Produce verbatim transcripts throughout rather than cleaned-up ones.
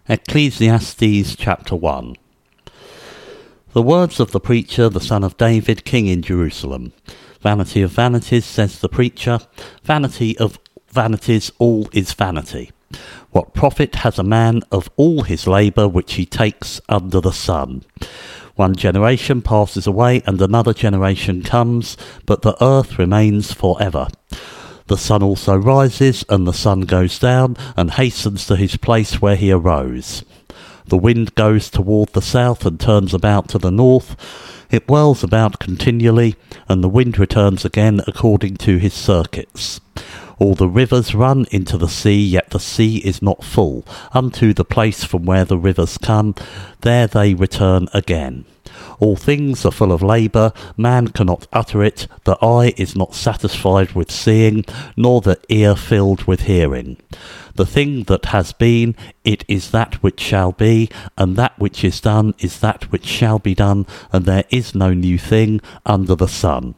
Ecclesiastes chapter one. The words of the preacher, the son of David, king in Jerusalem. Vanity of vanities, says the preacher, vanity of vanities, all is vanity. What profit has a man of all his labour which he takes under the sun? One generation passes away and another generation comes, but the earth remains for ever. The sun also rises, and the sun goes down, and hastens to his place where he arose. The wind goes toward the south, and turns about to the north. It whirls about continually, and the wind returns again according to his circuits. All the rivers run into the sea, yet the sea is not full. Unto the place from where the rivers come, there they return again. All things are full of labour, man cannot utter it, the eye is not satisfied with seeing, nor the ear filled with hearing. The thing that has been, it is that which shall be, and that which is done is that which shall be done, and there is no new thing under the sun.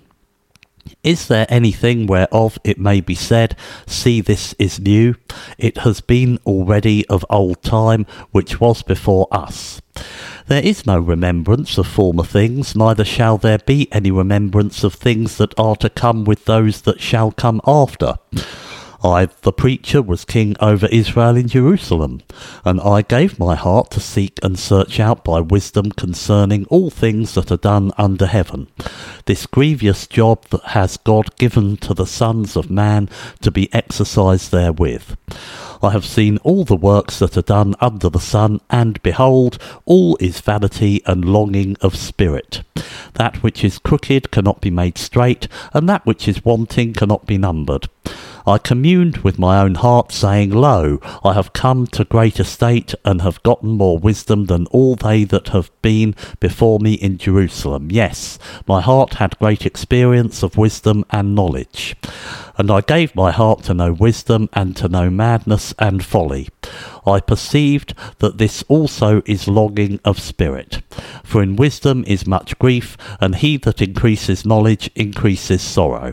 Is there anything whereof it may be said, see, this is new? It has been already of old time, which was before us. There is no remembrance of former things, neither shall there be any remembrance of things that are to come with those that shall come after. I, the preacher, was king over Israel in Jerusalem, and I gave my heart to seek and search out by wisdom concerning all things that are done under heaven. This grievous job that has God given to the sons of man to be exercised therewith. I have seen all the works that are done under the sun, and behold, all is vanity and longing of spirit. That which is crooked cannot be made straight, and that which is wanting cannot be numbered. I communed with my own heart, saying, Lo, I have come to great estate, and have gotten more wisdom than all they that have been before me in Jerusalem. Yes, my heart had great experience of wisdom and knowledge. And I gave my heart to know wisdom, and to know madness and folly. I perceived that this also is longing of spirit. For in wisdom is much grief, and he that increases knowledge increases sorrow.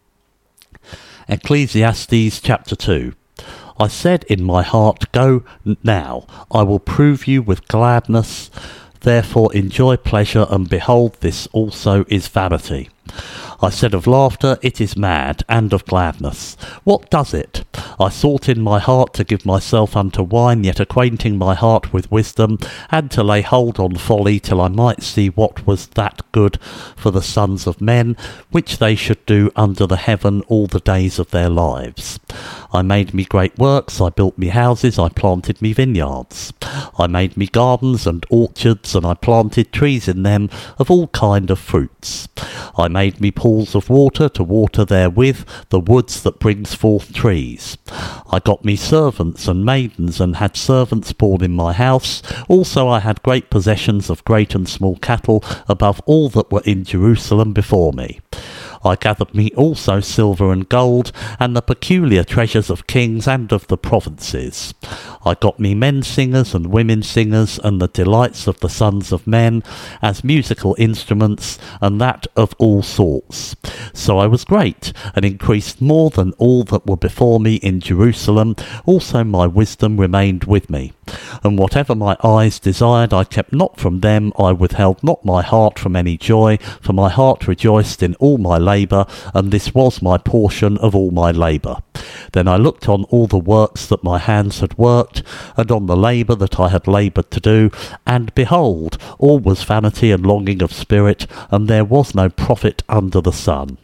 Ecclesiastes chapter two. I said in my heart, Go now, I will prove you with gladness. Therefore enjoy pleasure, and behold, this also is vanity. I said of laughter, It is mad, and of gladness. What does it? I sought in my heart to give myself unto wine, yet acquainting my heart with wisdom, and to lay hold on folly, till I might see what was that good for the sons of men, which they should do under the heaven all the days of their lives. I made me great works, I built me houses, I planted me vineyards. I made me gardens and orchards, and I planted trees in them of all kind of fruits. I made me pools of water to water therewith the woods that brings forth trees. I got me servants and maidens, and had servants born in my house. Also I had great possessions of great and small cattle, above all that were in Jerusalem before me. I gathered me also silver and gold, and the peculiar treasures of kings and of the provinces. I got me men singers and women singers, and the delights of the sons of men, as musical instruments, and that of all sorts. So I was great, and increased more than all that were before me in Jerusalem. Also my wisdom remained with me. And whatever my eyes desired I kept not from them, I withheld not my heart from any joy, for my heart rejoiced in all my labour, and this was my portion of all my labour. Then I looked on all the works that my hands had worked, and on the labour that I had laboured to do, and behold, all was vanity and longing of spirit, and there was no profit under the sun.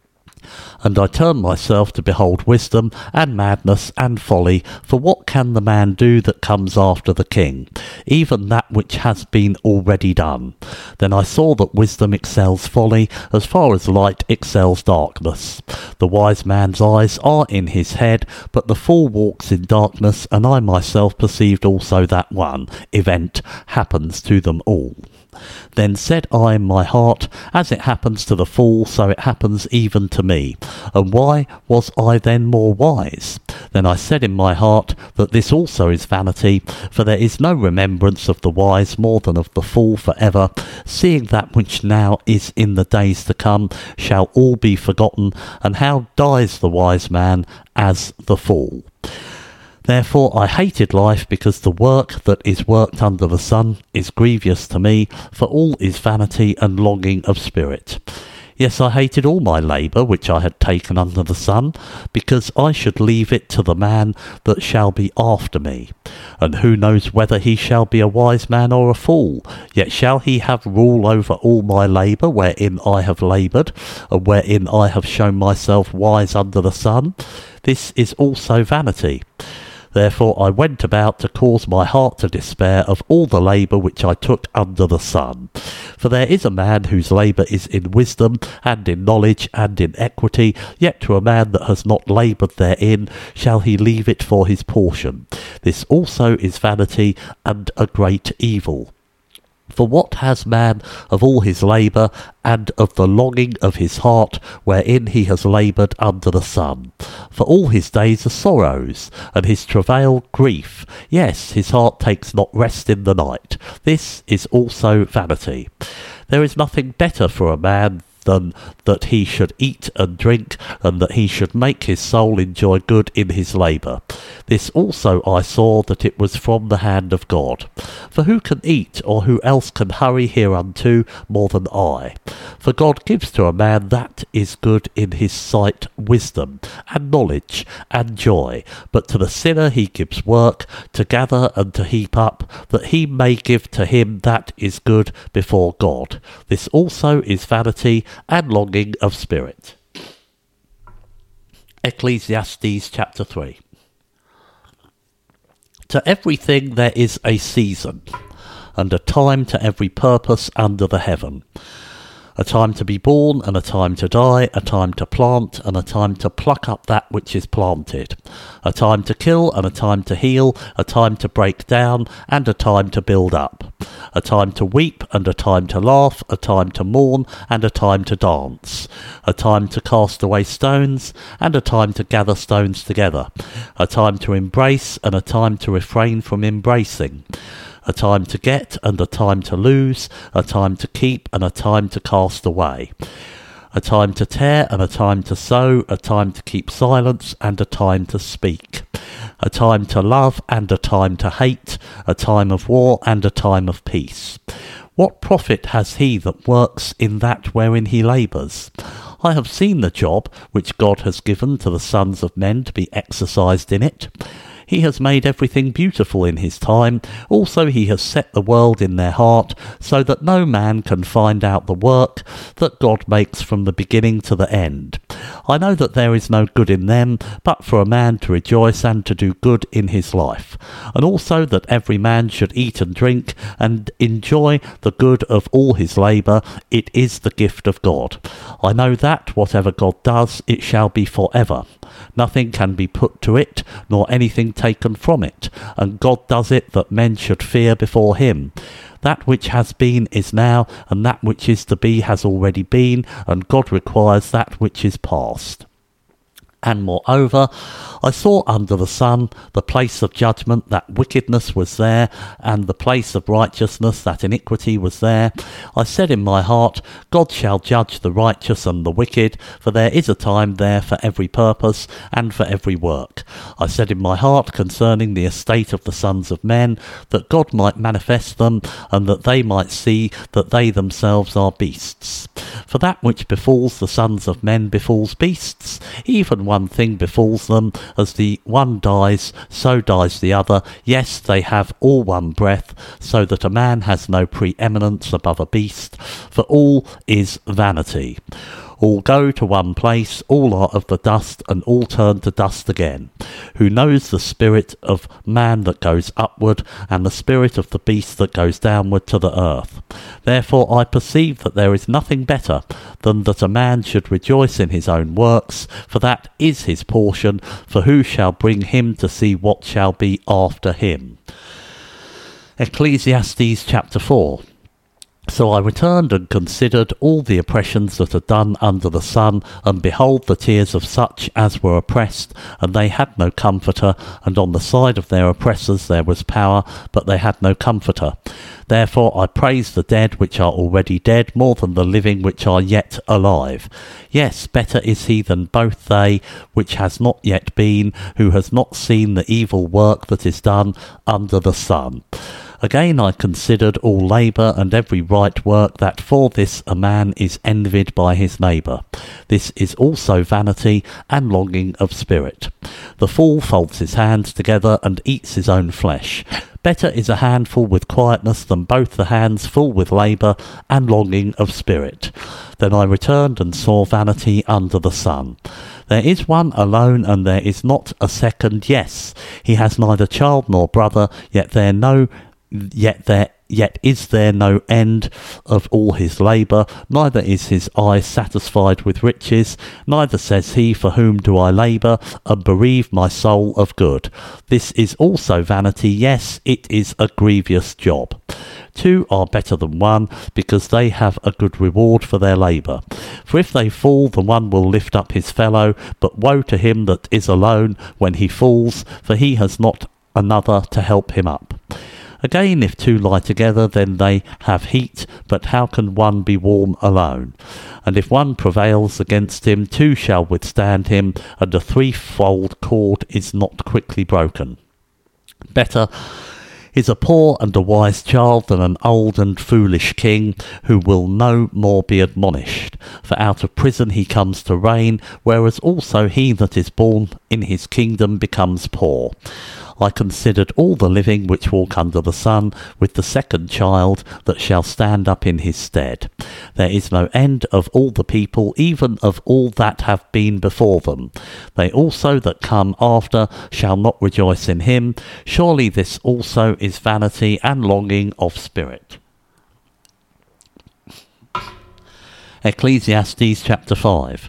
And I turned myself to behold wisdom, and madness, and folly, for what can the man do that comes after the king? Even that which has been already done. Then I saw that wisdom excels folly, as far as light excels darkness. The wise man's eyes are in his head, but the fool walks in darkness, and I myself perceived also that one event happens to them all. Then said I in my heart, As it happens to the fool, so it happens even to me. And why was I then more wise? Then I said in my heart, That this also is vanity, for there is no remembrance of the wise more than of the fool for ever, seeing that which now is in the days to come shall all be forgotten, and how dies the wise man as the fool? Therefore I hated life, because the work that is worked under the sun is grievous to me, for all is vanity and longing of spirit. Yes, I hated all my labour which I had taken under the sun, because I should leave it to the man that shall be after me. And who knows whether he shall be a wise man or a fool? Yet shall he have rule over all my labour wherein I have laboured, and wherein I have shown myself wise under the sun? This is also vanity. Therefore I went about to cause my heart to despair of all the labour which I took under the sun. For there is a man whose labour is in wisdom, and in knowledge, and in equity, yet to a man that has not laboured therein shall he leave it for his portion. This also is vanity, and a great evil. For what has man of all his labour, and of the longing of his heart, wherein he has laboured under the sun? For all his days are sorrows, and his travail grief. Yes, his heart takes not rest in the night. This is also vanity. There is nothing better for a man than that he should eat and drink, and that he should make his soul enjoy good in his labour. This also I saw, that it was from the hand of God. For who can eat, or who else can hurry hereunto more than I? For God gives to a man that is good in his sight wisdom, and knowledge, and joy. But to the sinner he gives work, to gather and to heap up, that he may give to him that is good before God. This also is vanity, and longing of spirit. Ecclesiastes chapter three. To everything there is a season, and a time to every purpose under the heaven. A time to be born, and a time to die, a time to plant, and a time to pluck up that which is planted. A time to kill, and a time to heal, a time to break down, and a time to build up. A time to weep, and a time to laugh, a time to mourn, and a time to dance. A time to cast away stones, and a time to gather stones together. A time to embrace, and a time to refrain from embracing. A time to get, and a time to lose, a time to keep, and a time to cast away. A time to tear, and a time to sow, a time to keep silence, and a time to speak. A time to love, and a time to hate, a time of war, and a time of peace. What profit has he that works in that wherein he labours? I have seen the job which God has given to the sons of men to be exercised in it. He has made everything beautiful in his time. Also he has set the world in their heart, so that no man can find out the work that God makes from the beginning to the end. I know that there is no good in them, but for a man to rejoice and to do good in his life. And also that every man should eat and drink, and enjoy the good of all his labour. It is the gift of God. I know that whatever God does, it shall be for ever. Nothing can be put to it, nor anything taken from it, and God does it that men should fear before him. That which has been is now, and that which is to be has already been, and God requires that which is past. And moreover, I saw under the sun the place of judgment, that wickedness was there, and the place of righteousness, that iniquity was there. I said in my heart, God shall judge the righteous and the wicked, for there is a time there for every purpose, and for every work. I said in my heart concerning the estate of the sons of men, that God might manifest them, and that they might see that they themselves are beasts. For that which befalls the sons of men befalls beasts, even one thing befalls them, as the one dies, so dies the other. Yes, they have all one breath, so that a man has no preeminence above a beast, for all is vanity. All go to one place, all are of the dust, and all turn to dust again. Who knows the spirit of man that goes upward, and the spirit of the beast that goes downward to the earth? Therefore I perceive that there is nothing better than that a man should rejoice in his own works, for that is his portion, for who shall bring him to see what shall be after him? Ecclesiastes chapter four. So I returned and considered all the oppressions that are done under the sun, and behold the tears of such as were oppressed, and they had no comforter, and on the side of their oppressors there was power, but they had no comforter. Therefore I praise the dead which are already dead more than the living which are yet alive. Yes, better is he than both they, which has not yet been, who has not seen the evil work that is done under the sun. Again I considered all labour and every right work, that for this a man is envied by his neighbour. This is also vanity and longing of spirit. The fool folds his hands together and eats his own flesh. Better is a handful with quietness than both the hands full with labour and longing of spirit. Then I returned and saw vanity under the sun. There is one alone, and there is not a second. Yes, he has neither child nor brother, yet there no Yet there, yet is there no end of all his labour, neither is his eye satisfied with riches, neither says he, for whom do I labour, and bereave my soul of good. This is also vanity, yes, it is a grievous job. Two are better than one, because they have a good reward for their labour. For if they fall, the one will lift up his fellow, but woe to him that is alone when he falls, for he has not another to help him up. Again, if two lie together, then they have heat, but how can one be warm alone? And if one prevails against him, two shall withstand him, and a threefold cord is not quickly broken. Better is a poor and a wise child than an old and foolish king, who will no more be admonished. For out of prison he comes to reign, whereas also he that is born in his kingdom becomes poor. I considered all the living which walk under the sun, with the second child that shall stand up in his stead. There is no end of all the people, even of all that have been before them. They also that come after shall not rejoice in him. Surely this also is vanity and longing of spirit. Ecclesiastes chapter five.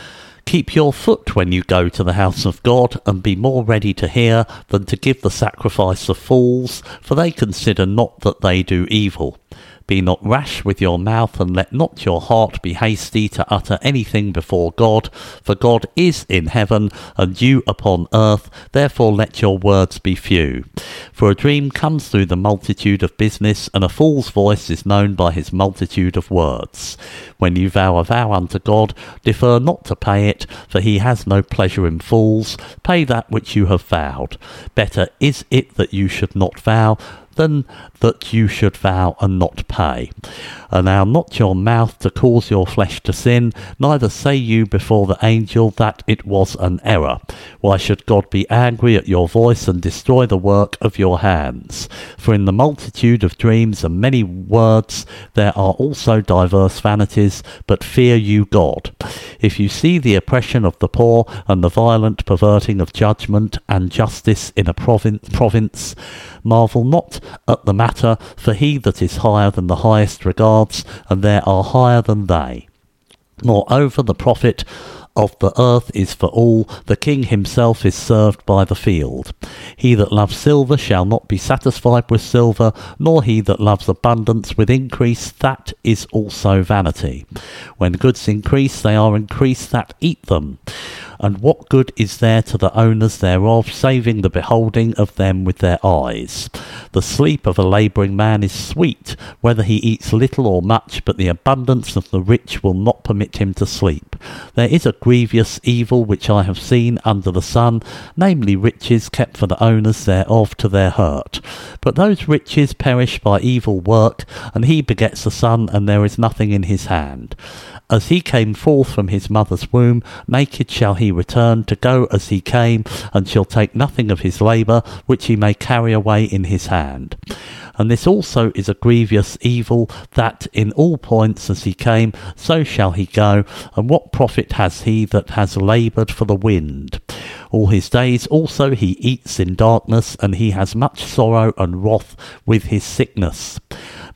Keep your foot when you go to the house of God, and be more ready to hear than to give the sacrifice of fools, for they consider not that they do evil. Be not rash with your mouth, and let not your heart be hasty to utter anything before God, for God is in heaven, and you upon earth, therefore let your words be few. For a dream comes through the multitude of business, and a fool's voice is known by his multitude of words. When you vow a vow unto God, defer not to pay it, for he has no pleasure in fools. Pay that which you have vowed. Better is it that you should not vow, than that you should vow and not pay. Allow not your mouth to cause your flesh to sin, neither say you before the angel that it was an error. Why should God be angry at your voice and destroy the work of your hands? For in the multitude of dreams and many words there are also diverse vanities, but fear you God. If you see the oppression of the poor, and the violent perverting of judgment and justice in a province, province, marvel not at the matter, for he that is higher than the highest regards, and there are higher than they. Moreover, the profit of the earth is for all, the king himself is served by the field. He that loves silver shall not be satisfied with silver, nor he that loves abundance with increase, that is also vanity. When goods increase, they are increased that eat them. And what good is there to the owners thereof, saving the beholding of them with their eyes? The sleep of a labouring man is sweet, whether he eats little or much, but the abundance of the rich will not permit him to sleep. There is a grievous evil which I have seen under the sun, namely riches kept for the owners thereof to their hurt. But those riches perish by evil work, and he begets a son, and there is nothing in his hand. As he came forth from his mother's womb, naked shall he return, to go as he came, and shall take nothing of his labour, which he may carry away in his hand. And this also is a grievous evil, that in all points as he came, so shall he go, and what profit has he that has laboured for the wind? All his days also he eats in darkness, and he has much sorrow and wrath with his sickness.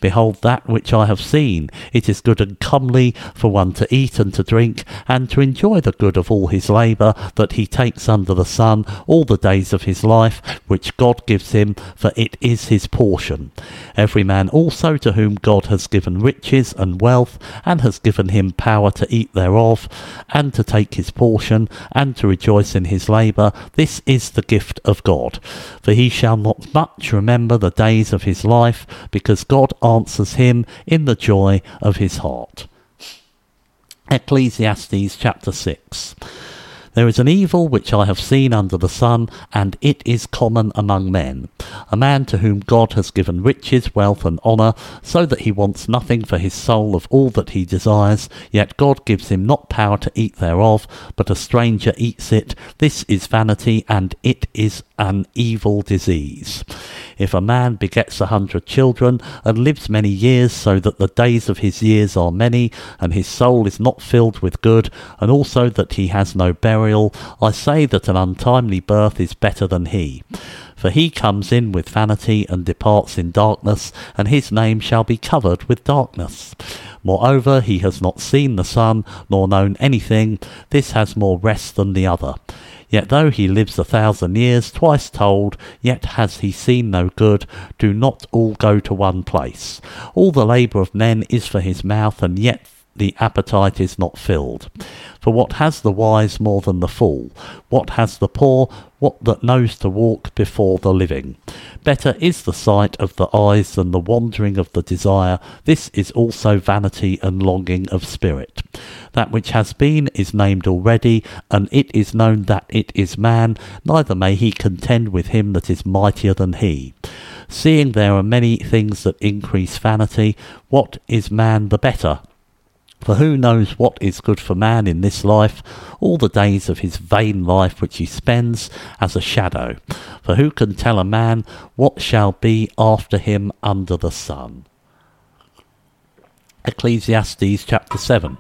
Behold that which I have seen. It is good and comely for one to eat and to drink, and to enjoy the good of all his labour that he takes under the sun all the days of his life, which God gives him, for it is his portion. Every man also to whom God has given riches and wealth, and has given him power to eat thereof, and to take his portion, and to rejoice in his labour, this is the gift of God. For he shall not much remember the days of his life, because God answers him in the joy of his heart. Ecclesiastes chapter six. There is an evil which I have seen under the sun, and it is common among men. A man to whom God has given riches, wealth, and honour, so that he wants nothing for his soul of all that he desires, yet God gives him not power to eat thereof, but a stranger eats it. This is vanity, and it is an evil disease. If a man begets a hundred children, and lives many years, so that the days of his years are many, and his soul is not filled with good, and also that he has no burial, I say that an untimely birth is better than he. For he comes in with vanity, and departs in darkness, and his name shall be covered with darkness. Moreover, he has not seen the sun, nor known anything. This has more rest than the other. Yet though he lives a thousand years, twice told, yet has he seen no good. Do not all go to one place. All the labour of men is for his mouth, and yet the appetite is not filled. For what has the wise more than the fool? What has the poor? What that knows to walk before the living? Better is the sight of the eyes than the wandering of the desire. This is also vanity and longing of spirit. That which has been is named already, and it is known that it is man, neither may he contend with him that is mightier than he. Seeing there are many things that increase vanity, what is man the better? For who knows what is good for man in this life, all the days of his vain life which he spends as a shadow? For who can tell a man what shall be after him under the sun? Ecclesiastes chapter seven.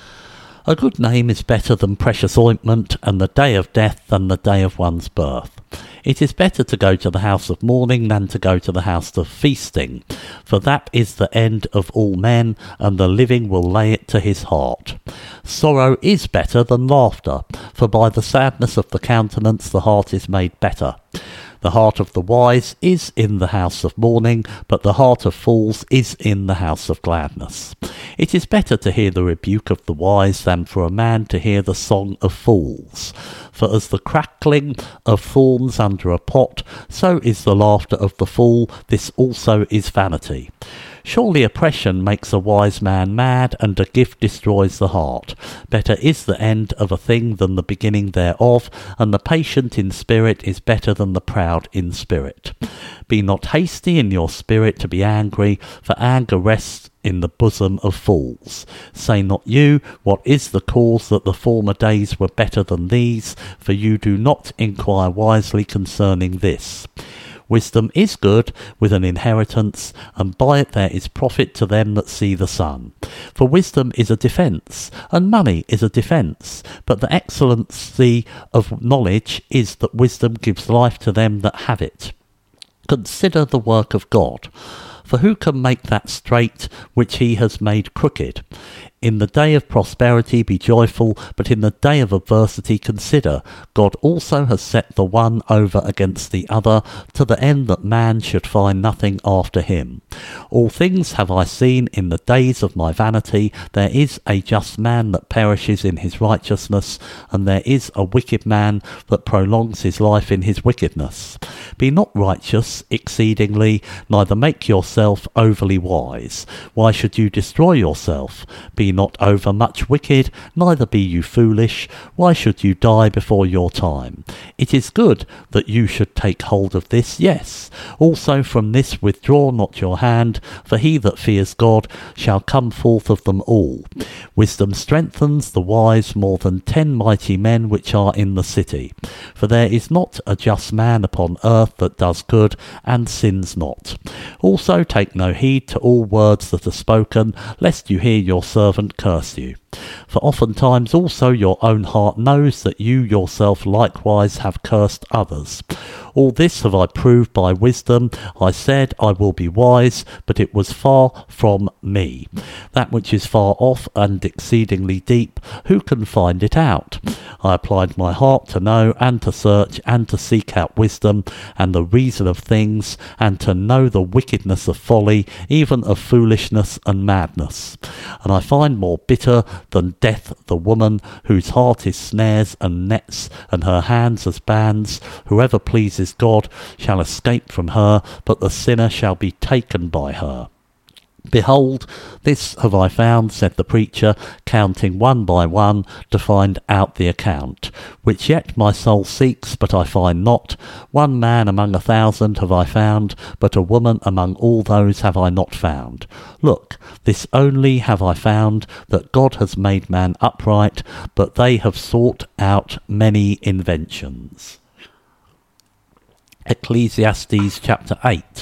A good name is better than precious ointment, and the day of death than the day of one's birth. It is better to go to the house of mourning than to go to the house of feasting, for that is the end of all men, and the living will lay it to his heart. Sorrow is better than laughter, for by the sadness of the countenance the heart is made better. The heart of the wise is in the house of mourning, but the heart of fools is in the house of gladness. It is better to hear the rebuke of the wise than for a man to hear the song of fools. For as the crackling of thorns under a pot, so is the laughter of the fool. This also is vanity. Surely oppression makes a wise man mad, and a gift destroys the heart. Better is the end of a thing than the beginning thereof, and the patient in spirit is better than the proud in spirit. Be not hasty in your spirit to be angry, for anger rests in the bosom of fools. Say not you, what is the cause that the former days were better than these? For you do not inquire wisely concerning this. Wisdom is good with an inheritance, and by it there is profit to them that see the sun. For wisdom is a defence, and money is a defence, but the excellency of knowledge is that wisdom gives life to them that have it. Consider the work of God, for who can make that straight which he has made crooked? In the day of prosperity be joyful, but in the day of adversity consider. God also has set the one over against the other, to the end that man should find nothing after him. All things have I seen in the days of my vanity. There is a just man that perishes in his righteousness, and there is a wicked man that prolongs his life in his wickedness. Be not righteous exceedingly, neither make yourself overly wise. Why should you destroy yourself? Be not over much wicked, neither be you foolish. Why should you die before your time? It is good that you should take hold of this, yes. Also from this withdraw not your hand, for he that fears God shall come forth of them all. Wisdom strengthens the wise more than ten mighty men which are in the city. For there is not a just man upon earth that does good, and sins not. Also take no heed to all words that are spoken, lest you hear your servant curse you. For oftentimes also your own heart knows that you yourself likewise have cursed others. All this have I proved by wisdom. I said, I will be wise, but it was far from me. That which is far off and exceedingly deep, who can find it out? I applied my heart to know and to search and to seek out wisdom and the reason of things, and to know the wickedness of folly, even of foolishness and madness. And I find more bitter than death the woman whose heart is snares and nets, and her hands as bands. Whoever pleases God shall escape from her, but the sinner shall be taken by her. Behold, this have I found, said the preacher, counting one by one to find out the account, which yet my soul seeks, but I find not. One man among a thousand have I found, but a woman among all those have I not found. Look, this only have I found, that God has made man upright, but they have sought out many inventions. Ecclesiastes chapter eight.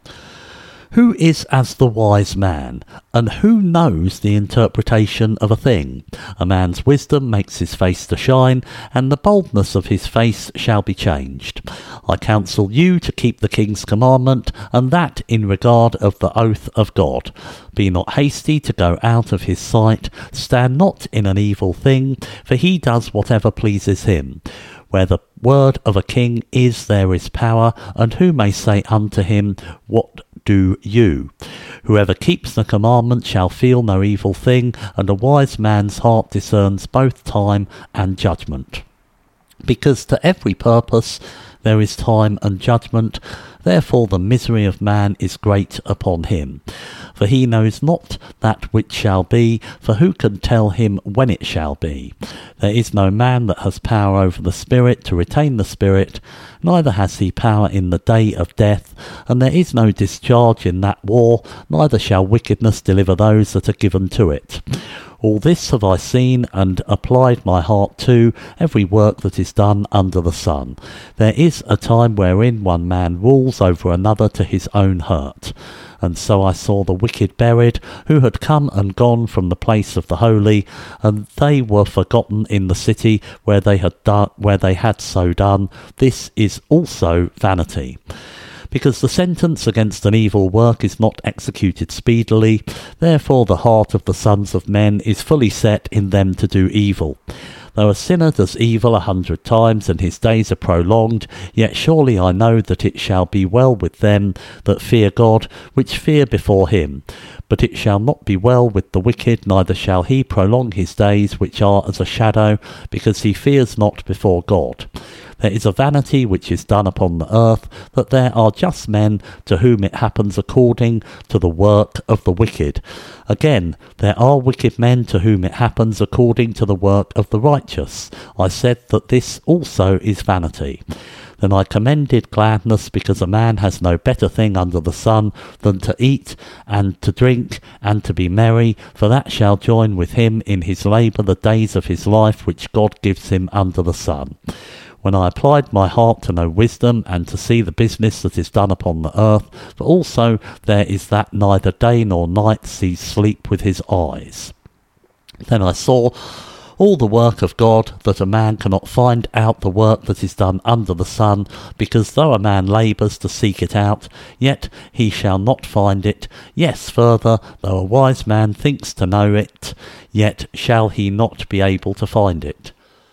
Who is as the wise man, and who knows the interpretation of a thing? A man's wisdom makes his face to shine, and the boldness of his face shall be changed. I counsel you to keep the king's commandment, and that in regard of the oath of God. Be not hasty to go out of his sight, stand not in an evil thing, for he does whatever pleases him. Where the word of a king is, there is power, and who may say unto him, What do you? Whoever keeps the commandment shall feel no evil thing, and a wise man's heart discerns both time and judgment. Because to every purpose there is time and judgment, therefore the misery of man is great upon him. For he knows not that which shall be, for who can tell him when it shall be? There is no man that has power over the spirit to retain the spirit, neither has he power in the day of death, and there is no discharge in that war, neither shall wickedness deliver those that are given to it. All this have I seen, and applied my heart to, every work that is done under the sun. There is a time wherein one man rules over another to his own hurt. And so I saw the wicked buried, who had come and gone from the place of the holy, and they were forgotten in the city where they had done, where they had so done. This is also vanity. Because the sentence against an evil work is not executed speedily, therefore the heart of the sons of men is fully set in them to do evil. Though a sinner does evil a hundred times, and his days are prolonged, yet surely I know that it shall be well with them that fear God, which fear before him. But it shall not be well with the wicked, neither shall he prolong his days, which are as a shadow, because he fears not before God. There is a vanity which is done upon the earth, that there are just men to whom it happens according to the work of the wicked. Again, there are wicked men to whom it happens according to the work of the righteous. I said that this also is vanity. Then I commended gladness, because a man has no better thing under the sun than to eat and to drink and to be merry, for that shall join with him in his labour the days of his life which God gives him under the sun. When I applied my heart to know wisdom, and to see the business that is done upon the earth, for also there is that neither day nor night sees sleep with his eyes. Then I saw all the work of God, that a man cannot find out the work that is done under the sun, because though a man labours to seek it out, yet he shall not find it. Yes, further, though a wise man thinks to know it, yet shall he not be able to find it.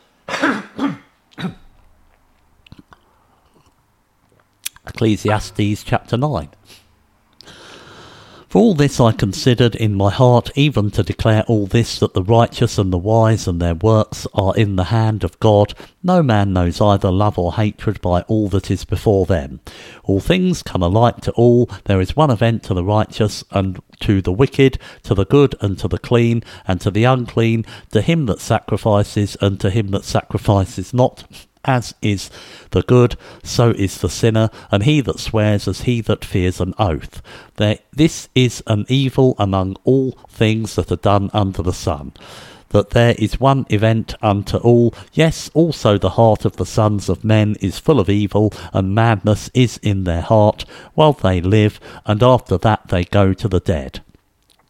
Ecclesiastes chapter nine. For all this I considered in my heart, even to declare all this, that the righteous and the wise and their works are in the hand of God. No man knows either love or hatred by all that is before them. All things come alike to all. There is one event to the righteous and to the wicked, to the good and to the clean, and to the unclean, to him that sacrifices and to him that sacrifices not. As is the good, so is the sinner, and he that swears as he that fears an oath. There, this is an evil among all things that are done under the sun, that there is one event unto all. Yes, also the heart of the sons of men is full of evil, and madness is in their heart, while they live, and after that they go to the dead.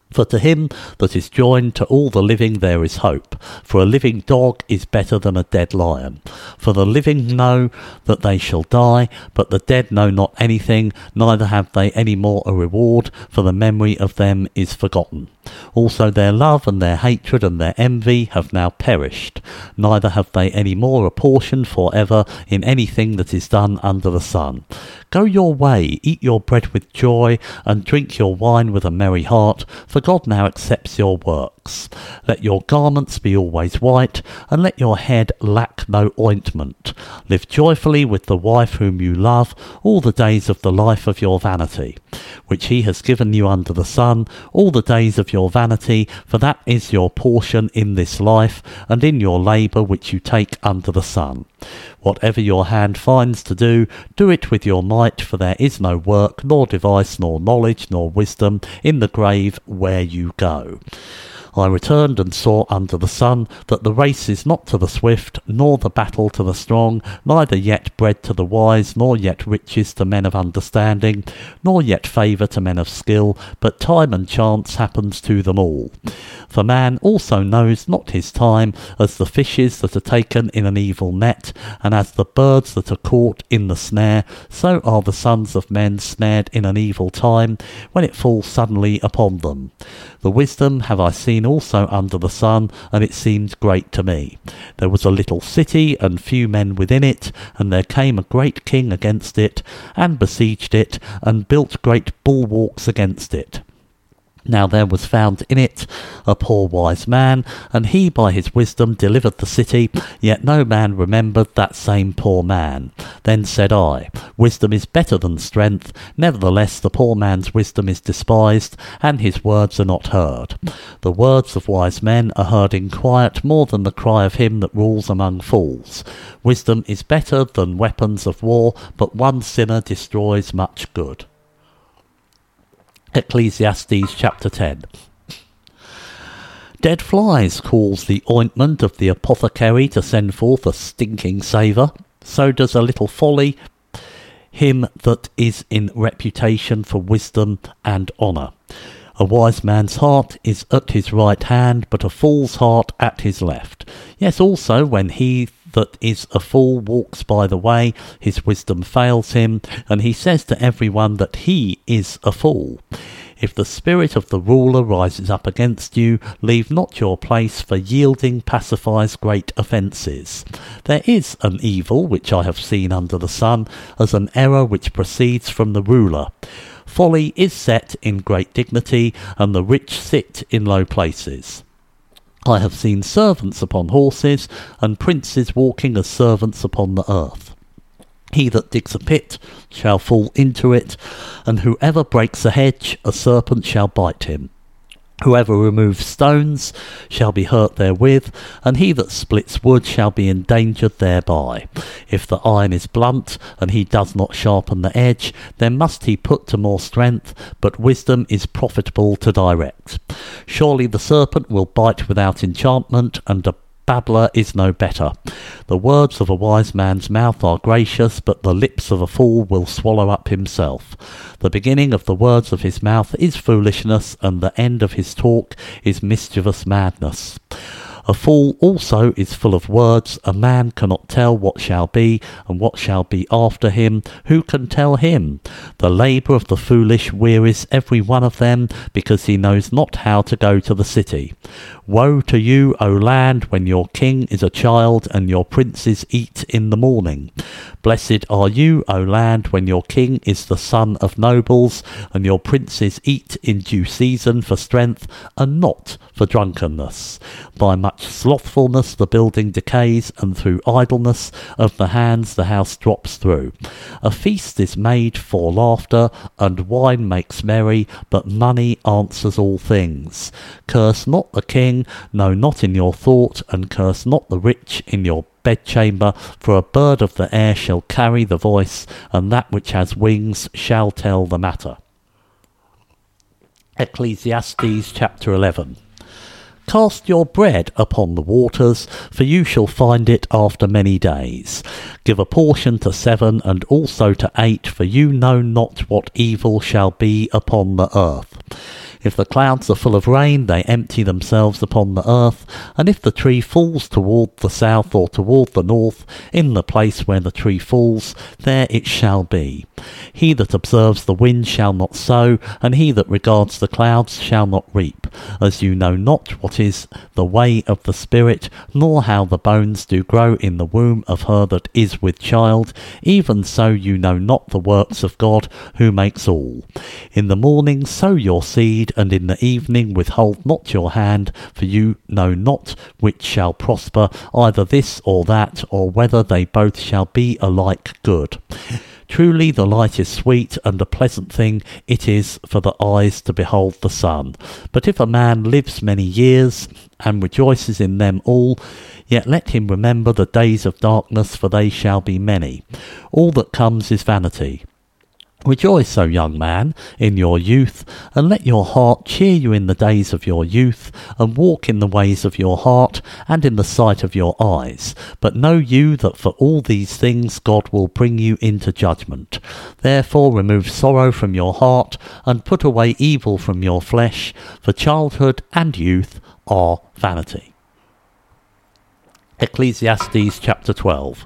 For to him that is joined to all the living there is hope. For a living dog is better than a dead lion. For the living know that they shall die, but the dead know not anything, neither have they any more a reward, for the memory of them is forgotten. Also their love and their hatred and their envy have now perished, neither have they any more a portion for ever in anything that is done under the sun. Go your way, eat your bread with joy, and drink your wine with a merry heart, for God now accepts your works. Let your garments be always white, and let your head lack no ointment. Live joyfully with the wife whom you love all the days of the life of your vanity, which he has given you under the sun, all the days of your vanity, for that is your portion in this life, and in your labour which you take under the sun. Whatever your hand finds to do, do it with your might, for there is no work, nor device, nor knowledge, nor wisdom in the grave where you go. I returned and saw under the sun that the race is not to the swift, nor the battle to the strong, neither yet bread to the wise, nor yet riches to men of understanding, nor yet favour to men of skill, but time and chance happens to them all. For man also knows not his time, as the fishes that are taken in an evil net, and as the birds that are caught in the snare, so are the sons of men snared in an evil time, when it falls suddenly upon them. The wisdom have I seen also under the sun, and it seemed great to me. There was a little city, and few men within it, and there came a great king against it, and besieged it, and built great bulwarks against it. Now there was found in it a poor wise man, and he by his wisdom delivered the city, yet no man remembered that same poor man. Then said I, Wisdom is better than strength, nevertheless the poor man's wisdom is despised, and his words are not heard. The words of wise men are heard in quiet more than the cry of him that rules among fools. Wisdom is better than weapons of war, but one sinner destroys much good. Ecclesiastes chapter ten. Dead flies cause the ointment of the apothecary to send forth a stinking savour. So does a little folly him that is in reputation for wisdom and honour. A wise man's heart is at his right hand, but a fool's heart at his left. Yes, also when he that is a fool walks by the way, his wisdom fails him, and he says to everyone that he is a fool. If the spirit of the ruler rises up against you, leave not your place, for yielding pacifies great offences. There is an evil which I have seen under the sun, as an error which proceeds from the ruler. Folly is set in great dignity, and the rich sit in low places. I have seen servants upon horses, and princes walking as servants upon the earth. He that digs a pit shall fall into it, and whoever breaks a hedge, a serpent shall bite him. Whoever removes stones shall be hurt therewith, and he that splits wood shall be endangered thereby. If the iron is blunt, and he does not sharpen the edge, then must he put to more strength, but wisdom is profitable to direct. Surely the serpent will bite without enchantment, and a babbler is no better. The words of a wise man's mouth are gracious, but the lips of a fool will swallow up himself. The beginning of the words of his mouth is foolishness, and the end of his talk is mischievous madness. A fool also is full of words. A man cannot tell what shall be, and what shall be after him. Who can tell him? The labour of the foolish wearies every one of them, because he knows not how to go to the city. Woe to you, O land, when your king is a child, and your princes eat in the morning. Blessed are you, O land, when your king is the son of nobles, and your princes eat in due season for strength, and not for drunkenness. By much slothfulness the building decays, and through idleness of the hands the house drops through. A feast is made for laughter, and wine makes merry, but money answers all things. Curse not the king, no, not in your thought, and curse not the rich in your bedchamber, for a bird of the air shall carry the voice, and that which has wings shall tell the matter. Ecclesiastes chapter eleven. Cast your bread upon the waters, for you shall find it after many days. Give a portion to seven, and also to eight, for you know not what evil shall be upon the earth. If the clouds are full of rain, they empty themselves upon the earth, and if the tree falls toward the south or toward the north, in the place where the tree falls, there it shall be. He that observes the wind shall not sow, and he that regards the clouds shall not reap. As you know not what is the way of the Spirit, nor how the bones do grow in the womb of her that is with child, even so you know not the works of God, who makes all. In the morning sow your seed, and in the evening withhold not your hand, for you know not which shall prosper, either this or that, or whether they both shall be alike good. Truly the light is sweet, and a pleasant thing it is for the eyes to behold the sun. But if a man lives many years, and rejoices in them all, yet let him remember the days of darkness, for they shall be many. All that comes is vanity. Rejoice, O young man, in your youth, and let your heart cheer you in the days of your youth, and walk in the ways of your heart, and in the sight of your eyes. But know you that for all these things God will bring you into judgment. Therefore remove sorrow from your heart, and put away evil from your flesh, for childhood and youth are vanity. Ecclesiastes chapter twelve.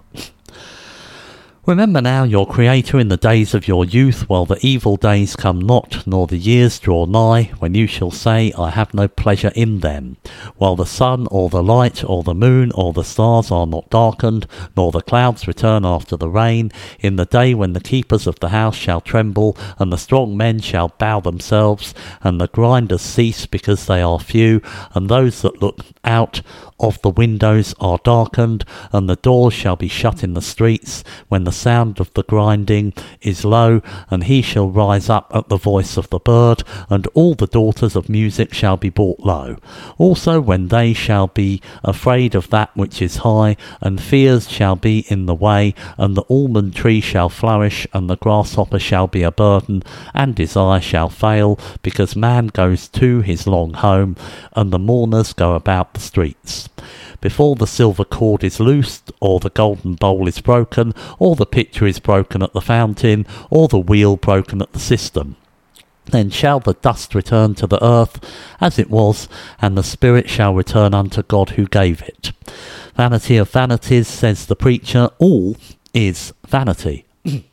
Remember now your Creator in the days of your youth, while the evil days come not, nor the years draw nigh, when you shall say, I have no pleasure in them. While the sun, or the light, or the moon, or the stars are not darkened, nor the clouds return after the rain, in the day when the keepers of the house shall tremble, and the strong men shall bow themselves, and the grinders cease because they are few, and those that look out of the windows are darkened, and the doors shall be shut in the streets, when the sound of the grinding is low, and he shall rise up at the voice of the bird, and all the daughters of music shall be brought low. Also when they shall be afraid of that which is high, and fears shall be in the way, and the almond tree shall flourish, and the grasshopper shall be a burden, and desire shall fail, because man goes to his long home, and the mourners go about the streets. Before the silver cord is loosed, or the golden bowl is broken, or the pitcher is broken at the fountain, or the wheel broken at the cistern, then shall the dust return to the earth as it was, and the spirit shall return unto God who gave it. Vanity of vanities, says the preacher, all is vanity.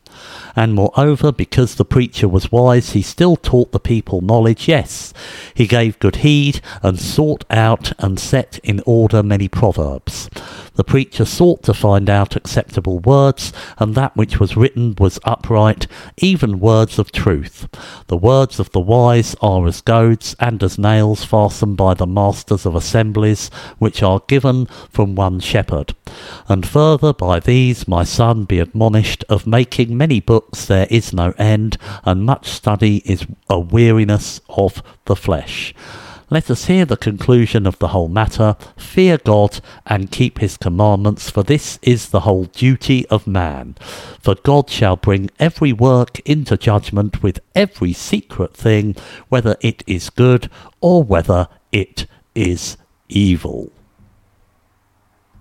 And moreover, because the preacher was wise, he still taught the people knowledge. Yes, he gave good heed, and sought out and set in order many proverbs. The preacher sought to find out acceptable words, and that which was written was upright, even words of truth. The words of the wise are as goads, and as nails fastened by the masters of assemblies, which are given from one shepherd. And further, by these, my son, be admonished, of making many books there is no end, and much study is a weariness of the flesh. Let us hear the conclusion of the whole matter. Fear God, and keep his commandments, for this is the whole duty of man. For God shall bring every work into judgment with every secret thing, whether it is good or whether it is evil.